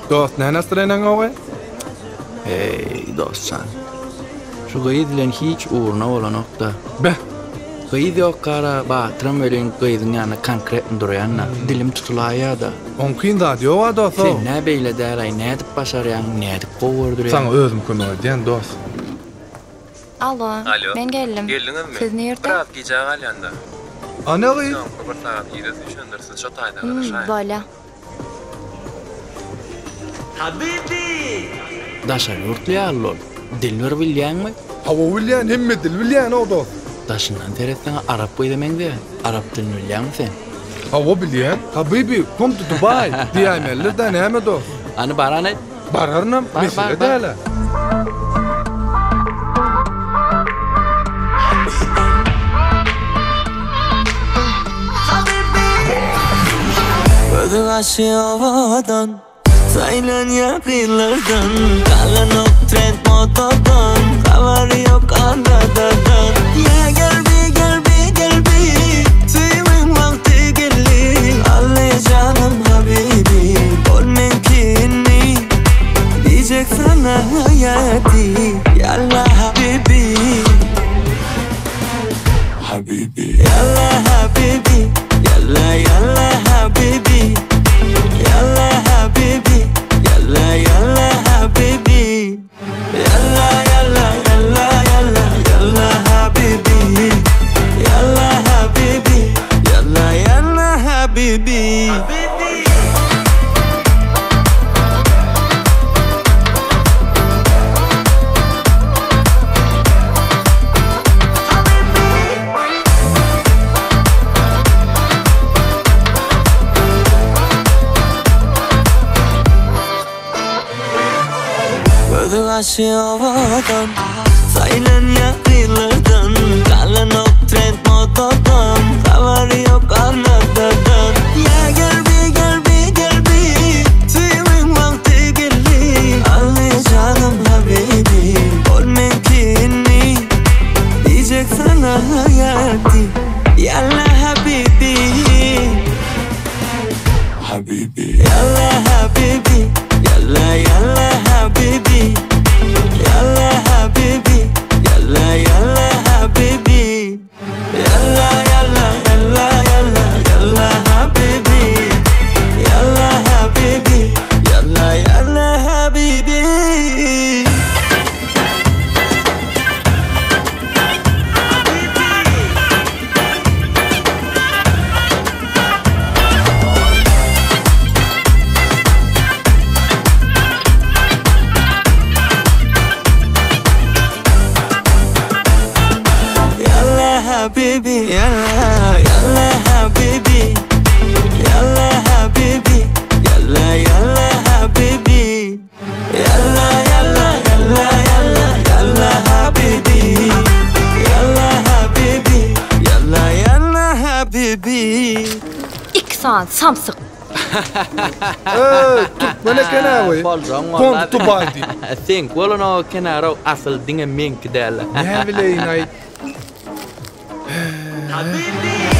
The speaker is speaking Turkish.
Dost, ne nasıraynan oğay? Hey dostsan. Şu gıyı dilen hiç uğruna olanokta. Beh, Gıyı yok kara batıram ölen gıyıdın yana konkret duruyanna. Dilim tutulaya da. onkin da diyor wa dost. Sen ne beyle deray, ne edip başarayan, ne edip kovurduruyan. Sana özüm kömür diyen dost. Alo. Alo. Ben geldim. Geldiniz mi? Siz nerede? Biraz giyeceği galyanda. Ana gıyı? Tamam, bir saat iyide düşündürsün. Şu tayda karışayın. Böyle. Daşar yurtluya allol. Dilver bilyen mi? Hava bilyen, himmet dil bilyen o dost. Daşından teretten Arap boyu demen de. Arap dilini bilyen mi sen? Hava bilyen? Habibi, come to Dubai. Diyemeller de neyme dost? Anı baran et. Bararnam, Bar, mesele bar. de hala. Ödü aşı havadan sayılan yakınlardan kalan o trend modadan havari yok anadadan. Ya gel bir suyumun vakti geldi. Alle canım habibi ol mümkünni diyecek sana hayati. Yalla habibi habibi yalla habibi yalla yalla habibi yalla habibi yalla yalla habibi yalla yalla yalla yalla yalla habibi yalla habibi yalla yalla habibi Ödü aşı havadan sayılan yakınlardan kalan o trend modadan havari yok anadadan. Ya gel bir suyumun vakti geldi. Alle canım habibi ol mümkünni diyecek sana hayati. Yalla habibi habibi yalla habibi yalla yalla habibi yalla habibi yalla yalla habibi yalla yalla yalla yalla yalla habibi yalla habibi yalla yalla habibi habibi yalla yalla habibi yalla habibi yalla yalla habibi yalla yalla yalla yalla yalla habibi yalla habibi yalla yalla habibi 2 saat samsık. Tut bana kena oy. Bolzong Come to Dubai di. Think, wala no kenaro asıl dinge mink del. Ne bileyim ay. habibi